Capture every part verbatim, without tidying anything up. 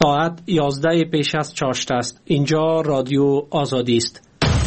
ساعت یازده پیش از چاشت است. اینجا رادیو آزادی است.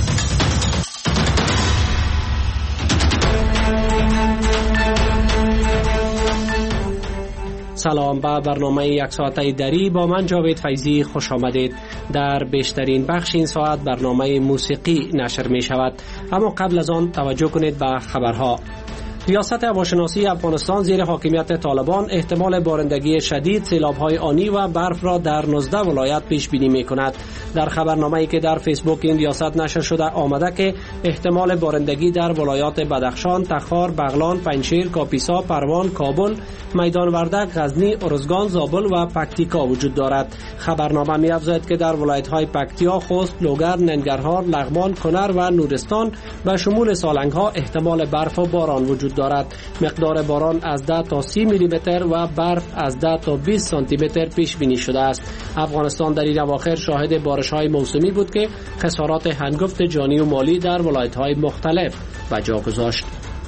سلام به برنامه یک ساعته دری با من جاوید فیضی خوش آمدید. در بیشترین بخش این ساعت برنامه موسیقی نشر می شود، اما قبل از آن توجه کنید به خبرها. ریاست هواشناسی افغانستان زیر حاکمیت طالبان احتمال بارندگی شدید، سیلاب‌های آنی و برف را در نوزده ولایت پیش بینی می‌کند. در خبرنامه‌ای که در فیسبوک این ریاست نشر شده آمده که احتمال بارندگی در ولایات بدخشان، تخار، بغلان، پنجشیر، کاپیسا، پروان، کابل، میدان وردک، غزنی، ارزگان، زابل و پکتیکا وجود دارد. خبرنامه می‌افزاید که در ولایت‌های پکتیا، خوست، لوگر، ننگرهار، لغمان، کنر و نورستان به شمول سالنگ‌ها احتمال برف و باران وجود دارد. مقدار باران از ده تا سی میلی متر و برف از ده تا بیست سانتی متر پیش بینی شده است. افغانستان در این اواخر شاهد بارش‌های موسمی بود که خسارات هنگفت جانی و مالی در ولایت‌های مختلف به جا گذاشت.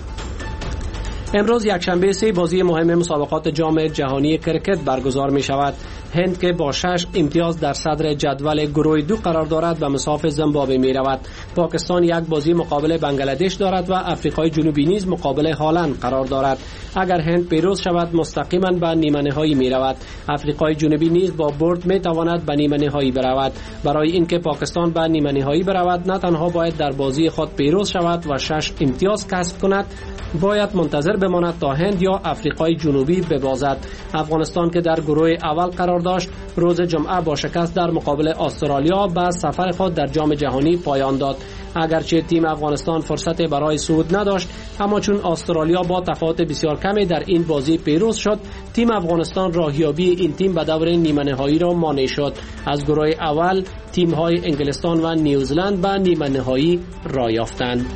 امروز یکشنبه سه بازی مهم مسابقات جام جهانی کرکت برگزار می شود. هند که با شش امتیاز در صدر جدول گروه دو قرار دارد به مساف زیمبابوه می رود. پاکستان یک بازی مقابل بنگلادش دارد و افریقای جنوبی نیز مقابل هلند قرار دارد. اگر هند پیروز شود مستقیما به نیمه نهایی می رود. افریقای جنوبی نیز با برد می تواند به نیمه نهایی برود. برای اینکه پاکستان به نیمه نهایی برود نه تنها باید در بازی خود پیروز شود و شش امتیاز کسب کند، باید منتظر بماند تا هند یا افریقای جنوبی ببازد. افغانستان که در گروه اول قرار داشت روز جمعه با شکست در مقابل استرالیا به سفر خود در جام جهانی پایان داد. اگرچه تیم افغانستان فرصت برای صعود نداشت، اما چون استرالیا با تفاوت بسیار کمی در این بازی پیروز شد، تیم افغانستان راهیابی این تیم به دور نیمه نهایی را مانع شد. از گروه اول تیم‌های انگلستان و نیوزلند به نیمه نهایی راه یافتند.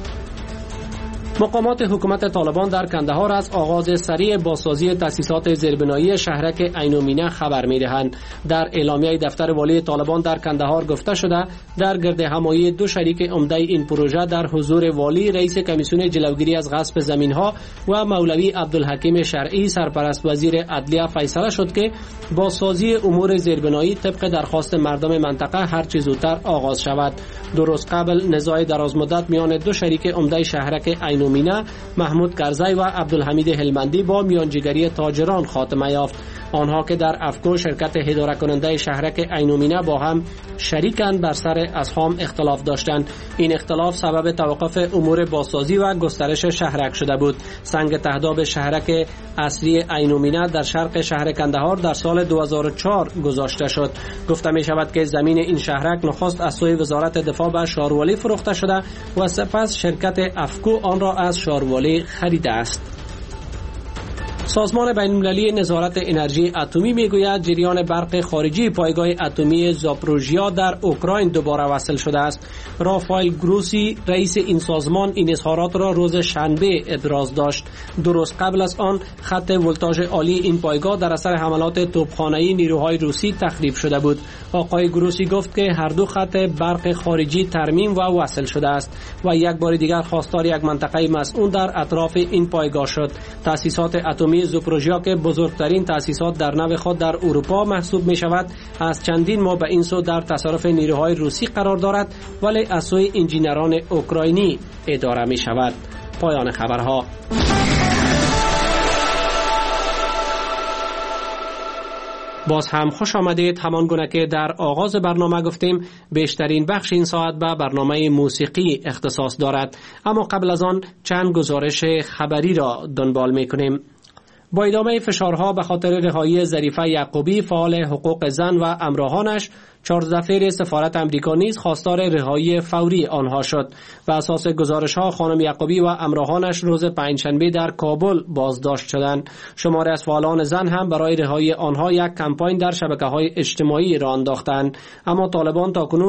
مقامات حکومت طالبان در کندهار از آغاز سریع بازسازی تأسیسات زیربنایی شهرک عین المینه خبر می‌دهند. در اعلامیه دفتر والی طالبان در کندهار گفته شده در گرد همایی دو شریک عمده این پروژه در حضور والی، رئیس کمیسیون جلوگیری از غصب زمین‌ها و مولوی عبدالحکیم شرعی سرپرست وزیر عدلیه فیصله شد که بازسازی امور زیربنایی طبق درخواست مردم منطقه هر چه زودتر آغاز شود. درست قبل نزاع درازمدت میان دو شریک عمده شهرک عین المینه محمود کرزی و عبدالحمید هلمندی با میانجیگری تاجران خاتمه یافت. آنها که در افکو شرکت اداره کننده شهرک عین المینه با هم شریکند بر سر اسهام اختلاف داشتند. این اختلاف سبب توقف امور بازسازی و گسترش شهرک شده بود. سنگ تهداب شهرک اصلی عین المینه در شرق شهر کندهار در سال دو هزار و چهار گذاشته شد. گفته می شود که زمین این شهرک نخست از سوی وزارت دفاع به شاروالی فروخته شده و سپس شرکت افکو آن را از شاروالی خریده است. سازمان بین‌المللی نظارت انرژی اتمی میگوید جریان برق خارجی پایگاه اتمی زاپروژیا در اوکراین دوباره وصل شده است. رافائل گروسی رئیس این سازمان این اظهارات را روز شنبه ابراز داشت. درست قبل از آن خط ولتاژ عالی این پایگاه در اثر حملات توپخانه‌ای نیروهای روسی تخریب شده بود. آقای گروسی گفت که هر دو خط برق خارجی ترمیم و وصل شده است و یک بار دیگر خواستار یک منطقه مسئول در اطراف این پایگاه شد. تأسیسات اتمی زاپروژیا که بزرگترین تأسیسات در نوع خود در اروپا محسوب می شود، از چندین ماه به این سو در تصرف نیروهای روسی قرار دارد ولی از سوی انجینران اوکراینی اداره می شود. پایان خبرها. باز هم خوش آمدید. همان گونه که در آغاز برنامه گفتیم بیشترین بخش این ساعت به برنامه موسیقی اختصاص دارد، اما قبل از آن چند گزارش خبری را دنبال می کنیم. با ادامه فشارها به خاطر رهایی ظریفه یعقوبی فعال حقوق زن و همراهانش، چهارده فیر سفارت امریکا نیز خواستار رهایی فوری آنها شد. بر اساس گزارش‌ها خانم یعقوبی و همراهانش روز پنجشنبه در کابل بازداشت شدند. شماری از فعالان زن هم برای رهایی آنها یک کمپاین در شبکه‌های اجتماعی راه انداختند، اما طالبان تاکنون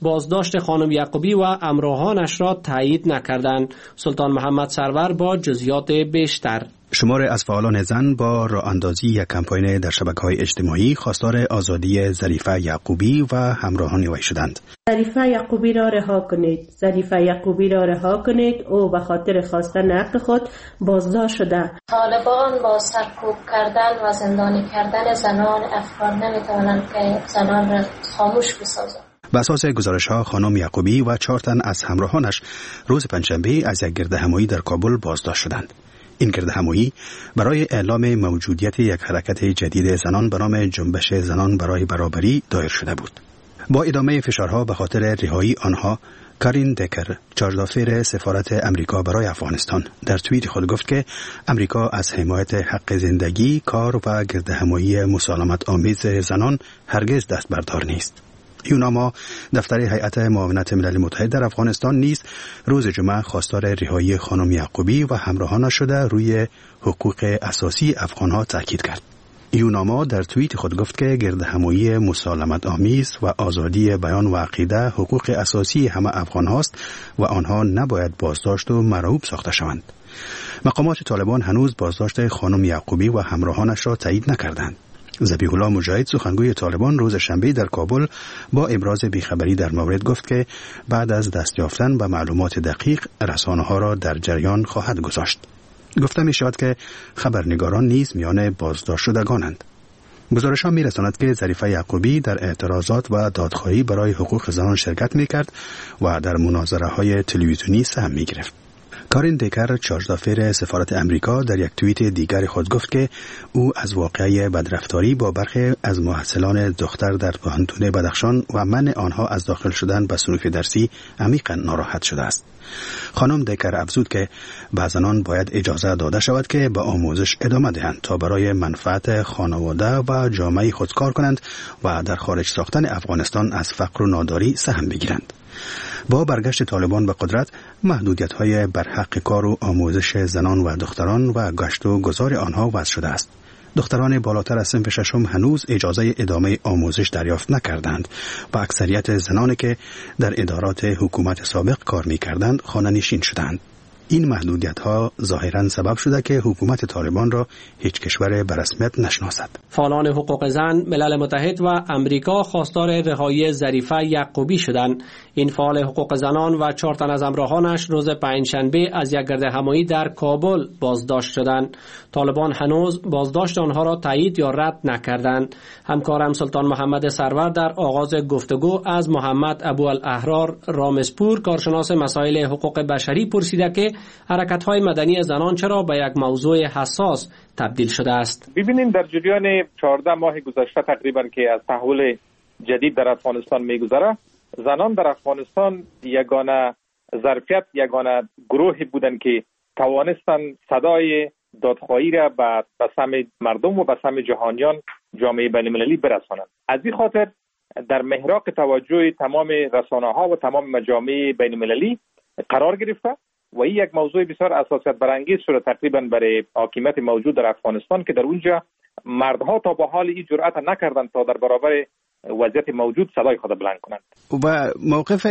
بازداشت خانم یعقوبی و همراهانش را تایید نکردند. سلطان محمد سرور با جزئیات بیشتر. شمار از فعالان زن با راه اندازی یک کمپاین در شبکه‌های اجتماعی خواستار آزادی ظریفه یعقوبی و همراهان وی شدند. ظریفه یعقوبی را رها کنید. ظریفه یعقوبی را رها کنید. او به خاطر خواستن حق خود بازداشت شده. طالبان با سرکوب کردن و زندانی کردن زنان افغان نمیتوانند که زنان را خاموش بسازند. به اساس گزارش‌ها خانم یعقوبی و چهار تن از همراهانش روز پنجشنبه از یک گردهمایی در کابل بازداشت شدند. این گردهمایی برای اعلام موجودیت یک حرکت جدید زنان به نام جنبش زنان برای برابری دایر شده بود. با ادامه فشارها به خاطر رهایی آنها، کارین دکر، چارج‌دافر سفارت امریکا برای افغانستان، در توییت خود گفت که امریکا از حمایت حق زندگی، کار و گردهمایی مسالمت آمیز زنان هرگز دست بردار نیست. یوناما دفتر هیئت معاونت ملل متحد در افغانستان نیز روز جمعه خواستار رهایی خانم یعقوبی و همراهانش شده روی حقوق اساسی افغانها تاکید کرد. یوناما در توییت خود گفت که گردهمایی مسالمت آمیز و آزادی بیان و عقیده حقوق اساسی همه افغان هاست و آنها نباید بازداشت و مرعوب ساخته شوند. مقامات طالبان هنوز بازداشت خانم یعقوبی و همراهانش را تایید نکردند. ذبیح الله مجاهد سخنگوی طالبان روز شنبه در کابل با ابراز بیخبری در مورد گفت که بعد از دست یافتن به معلومات دقیق رسانه‌ها را در جریان خواهد گذاشت. گفته می شود که خبرنگاران نیز میان بازداشت شدگانند. گزارش‌ها می‌رساند که ظریفه یعقوبی در اعتراضات و دادخواهی برای حقوق زنان شرکت می‌کرد و در مناظره‌های تلویزیونی سهم می‌گرفت. کارین دکر، چارج‌دافر سفارت امریکا، در یک توییت دیگر خود گفت که او از واقعه بدرفتاری با برخی از محصلان دختر در پانتون بدخشان و منع آنها از داخل شدن به صنوف درسی عمیقاً ناراحت شده است. خانم دکر افزود که به زنان باید اجازه داده شود که به آموزش ادامه دهند تا برای منفعت خانواده و جامعه خود کار کنند و در خارج ساختن افغانستان از فقر و ناداری سهم بگیرند. با برگشت طالبان به قدرت، محدودیت‌های بر حق کار و آموزش زنان و دختران و گشت و گذار آنها وضع شده است. دختران بالاتر از صنف ششم هنوز اجازه ادامه آموزش دریافت نکردند و اکثریت زنانی که در ادارات حکومت سابق کار می‌کردند خانه‌نشین شدند. این محدودیت‌ها ظاهراً سبب شده که حکومت طالبان را هیچ کشور به رسمیت نشناسد. فعالان حقوق زن، ملل متحد و امریکا خواستار رهایی ظریفه یعقوبی شدند. این فعال حقوق زنان و چهار تن از همراهانش روز پنجشنبه از یک گردهمایی در کابل بازداشت شدند. طالبان هنوز بازداشت آنها را تایید یا رد نکردند. همکارم سلطان محمد سرور در آغاز گفتگو از محمد ابوالاحرار رامزپور، کارشناس مسائل حقوق بشری، پرسیده که حرکت‌های مدنی زنان چرا به یک موضوع حساس تبدیل شده است. ببینیم در جریان چهارده ماه گذشته تقریبا که از تحول جدید در افغانستان می‌گذره، زنان در افغانستان یگانه ظرفیت، یگانه گروهی بودند که توانستن صدای دادخواهی را به سم مردم و به سم جهانیان، جامعه بین‌المللی برسانند. از این خاطر در محراق توجه تمام رسانه‌ها و تمام مجامع بین‌المللی قرار گرفته و این یک موضوع بسیار حساسیت برانگیز شده تقریبا برای حاکمیت موجود در افغانستان که در اونجا مردها تا به حال این جرأت نکردند تا در برابر وضعیت موجود صدای خود بلند کنند. و موقف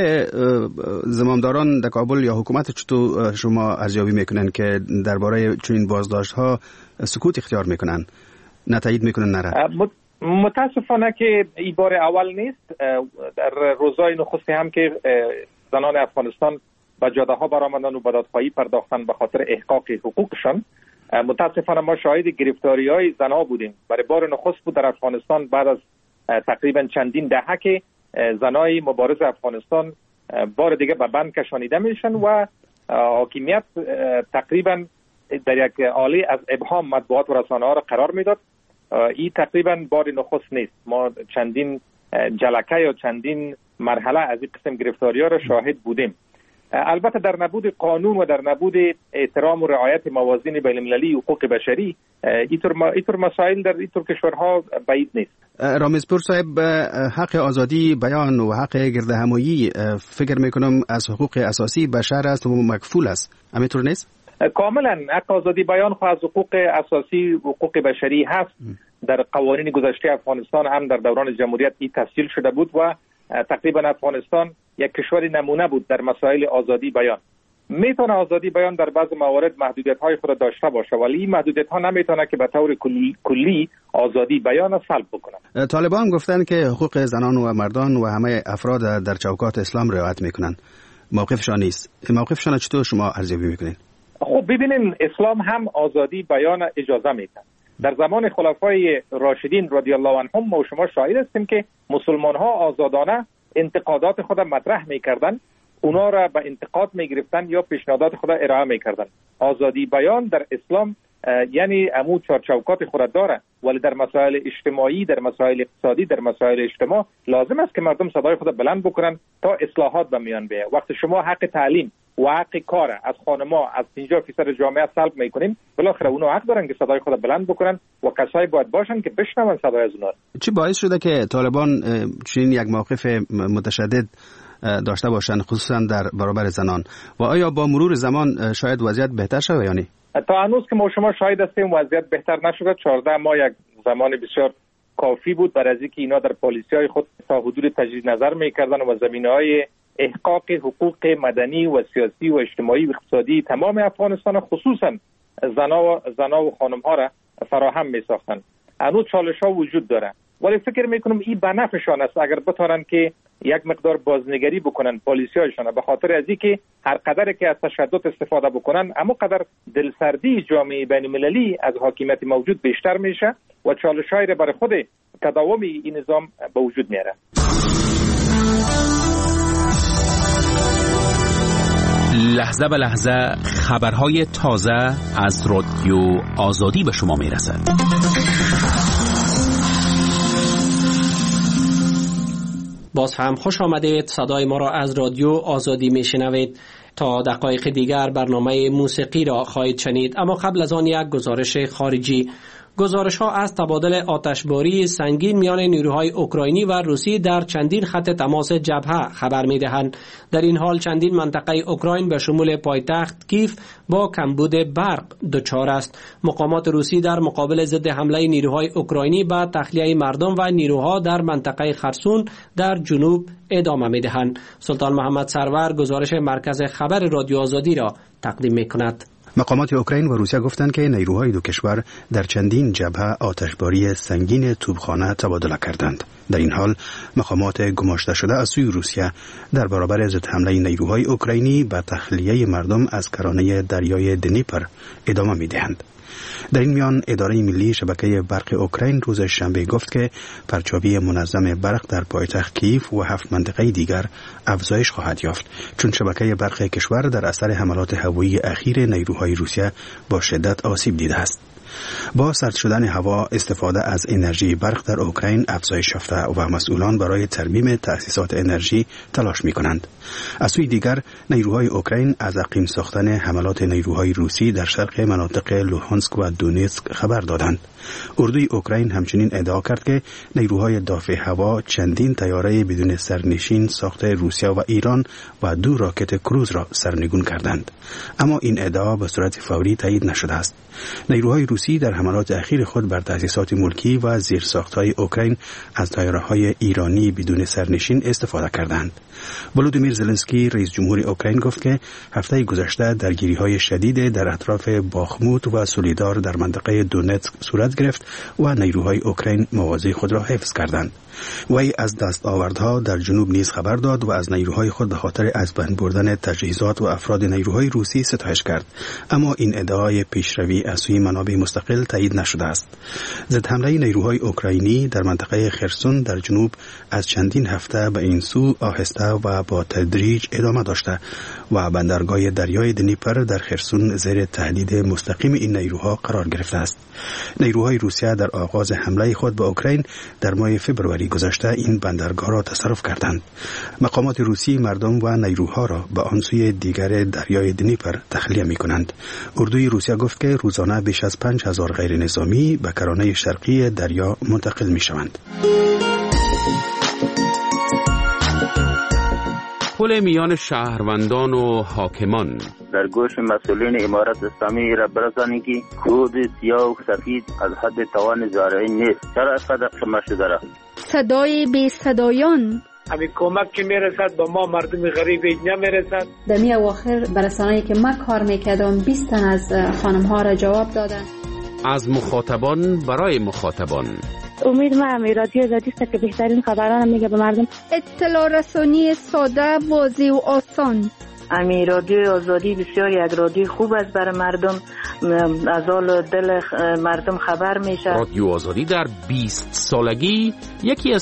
زمامداران در کابل یا حکومت چطور شما ارزیابی میکنن که درباره چنین بازداشت‌ها سکوت اختیار میکنن، نه تایید میکنن نه رد؟ متاسفانه که این بار اول نیست. در روزهای نخستی هم که زنان افغانستان به جاده ها برآمدن و به دادخواهی پرداختن به خاطر احقاق حقوقشان، متاسفانه ما شاهد گرفتاری های زنها بودیم. برای بار نخست بود در افغانستان بعد از تقریبا چندین دهه که زنای مبارز افغانستان بار دیگه به بند کشانیده میشن و حاکمیت تقریبا در یک حاله از ابهام مطبوعات و رسانه ها را قرار میداد. این تقریبا بار نخست نیست. ما چندین جلکه یا چندین مرحله از این قسم گرفتاری ها را شاهد بودیم. البته در نبود قانون و در نبود احترام و رعایت موازین بین‌المللی حقوق بشری اینطور مسائل در اینطور کشورها بعید نیست. رامزپور صاحب، حق آزادی بیان و حق گردهمایی فکر میکنم از حقوق اساسی بشر است و مکفول است، همینطور نیست؟ کاملا حق آزادی بیان خو از حقوق اساسی حقوق بشری هست. در قوانین گذشته افغانستان هم در دوران جمهوریت این تسجیل شده بود و تقریبا افغانستان یک کشور نمونه بود در مسائل آزادی بیان. میتونه آزادی بیان در بعض موارد محدودیت‌های خود داشته باشه، ولی این محدودیت‌ها نمیتونه که به طور کلی, کلی آزادی بیان سلب بکنه. طالبان گفتن که حقوق زنان و مردان و همه افراد در چوکات اسلام رعایت میکنن. موقفشان نیست. موقفشان چطور شما ارزیابی میکنین؟ خب ببینین، اسلام هم آزادی بیان اجازه میده. در زمان خلفای راشدین رضی الله عنهم ما و شما شاهد هستیم که مسلمان ها آزادانه انتقادات خود مطرح میکردن، اونا را به انتقاد میگرفتن یا پیشنهادات خود ارائه میکردن. آزادی بیان در اسلام یعنی امو چارچوکات خود داره، ولی در مسائل اجتماعی، در مسائل اقتصادی، در مسائل اجتماع لازم است که مردم صدای خود بلند بکنن تا اصلاحات به میان بیاید. وقتی شما حق تعلیم و حق کار از خانما از پنجاه درصد جامعه سلب میکنیم، بالاخره اونها حق دارن که صدای خود بلند بکنن و کسایی باید باشن که بشنون صدای از اونها. چی باعث شده که طالبان چنین یک موقف متشدد داشته باشن، خصوصا در برابر زنان؟ و آیا با مرور زمان شاید وضعیت بهتر شود یا نه؟ تا هنوز که ما شما شاهد هستیم وضعیت بهتر نشده. چهارده ماه یک زمان بسیار کافی بود برای اینکه اینا در پالیسی‌های خود تا حدود تجدید نظر می‌کردن و زمینه‌های احقاق حقوق مدنی و سیاسی و اجتماعی و اقتصادی تمام افغانستان، خصوصا زنا و زنا و خانم‌ها را فراهم می‌ساختن. هنوز چالش‌ها وجود داره، ولی فکر می‌کنم این به نفعشان است اگر بتونن که یک مقدار بازنگری بکنن پالیسی‌هایشان، به خاطر از اینکه هر قدر که از تشدد استفاده بکنن اما قدر دلسردی جامعه بین‌المللی از حاکمیت موجود بیشتر میشه و چالش‌هایی را برای خود تداوم این نظام به وجود میاره. لحظه به لحظه خبرهای تازه از رادیو آزادی به شما میرسد. باز هم خوش آمدید. صدای ما را از رادیو آزادی میشنوید. تا دقایق دیگر برنامه موسیقی را خواهید شنید، اما قبل از آن یک گزارش خارجی. گزارش ها از تبادل آتشباری سنگین میان نیروهای اوکراینی و روسی در چندین خط تماس جبهه خبر می دهند. در این حال چندین منطقه اوکراین به شمول پایتخت کیف با کمبود برق دچار است. مقامات روسی در مقابل ضد حمله نیروهای اوکراینی به تخلیه مردم و نیروها در منطقه خرسون در جنوب ادامه می دهند. سلطان محمد سرور گزارش مرکز خبر رادیو آزادی را تقدیم می کند. مقامات اوکراین و روسیه گفتند که نیروهای دو کشور در چندین جبهه آتشباری سنگین توپخانه تبادله کردند. در این حال مقامات گماشته شده از سوی روسیه در برابر ضد حمله نیروهای اوکراینی به تخلیه مردم از کرانه دریای دنیپر ادامه می‌دهند. در این میان اداره ملی شبکه برق اوکراین روز شنبه گفت که پرچاوی منظم برق در پایتخت کیف و هفت منطقه دیگر افزایش خواهد یافت، چون شبکه برق کشور در اثر حملات هوایی اخیر نیروهای روسیه با شدت آسیب دیده است. با سرد شدن هوا استفاده از انرژی برق در اوکراین افزایش یافته و مسئولان برای ترمیم تأسیسات انرژی تلاش می کنند. از سوی دیگر نیروهای اوکراین از عقیم ساختن حملات نیروهای روسی در شرق مناطق لوهانسک و دونتسک خبر دادند. اردوی اوکراین همچنین ادعا کرد که نیروهای دافع هوا چندین طیاره بدون سرنشین ساخته روسیه و ایران و دو راکت کروز را سرنگون کردند، اما این ادعا به صورت فوری تایید نشده است. نیروهای روسی در حملات اخیر خود بر تأسیسات ملکی و زیرساخت‌های اوکراین از طیاره‌های ایرانی بدون سرنشین استفاده کردند. ولودیمیر زلنسکی رئیس جمهور اوکراین گفت که هفته گذشته درگیری‌های شدید در اطراف باخموت و سولیدار در منطقه دونتسک صورت گرفت و نیروهای اوکراین مواضع خود را حفظ کردند. وی از دستاوردها در جنوب نیز خبر داد و از نیروهای خود به خاطر از بین بردن تجهیزات و افراد نیروهای روسی ستایش کرد، اما این ادعای پیشروی از سوی منابع مستقل تایید نشده است. ضد حمله نیروهای اوکراینی در منطقه خرسون در جنوب از چندین هفته به این سو آهسته و با تدریج ادامه داشته و بندرگاه دریای دنیپر در خرسون زیر تهدید مستقیم این نیروها قرار گرفته است. نیروهای روسیه در آغاز حمله خود به اوکراین در ماه فوریه گذشته این بندرگاه را تصرف کردند. مقامات روسی مردم و نیروها را به آن سوی دیگر دریای دنیپر تخلیه می کنند. اردوی روسیه گفت که روزانه بیش از پنج هزار غیر نظامی به کرانه شرقی دریا منتقل می شوند. پل میان شهروندان و حاکمان در گوش مسئولین امارت اسلامی را برسانید که کود سیاه و سفید از حد توان زارعین نیست. چرا قدر شما شده را؟ صدای بی صدایان همین کمک که میرسد با ما مردم غریب نمیرسد. در می اواخر برسانه‌ای که من کار میکردم بیست تن از خانم ها را جواب دادن. از مخاطبان برای مخاطبان. امید من همی رادیو آزادی است که بهترین خبران میگه به مردم. اطلاع رسانی ساده، واضح و آسان. امی رادیو آزادی بسیار یک رادیو خوب است برای مردم، از حال دل مردم خبر میشه. رادیو آزادی در بیست سالگی یکی از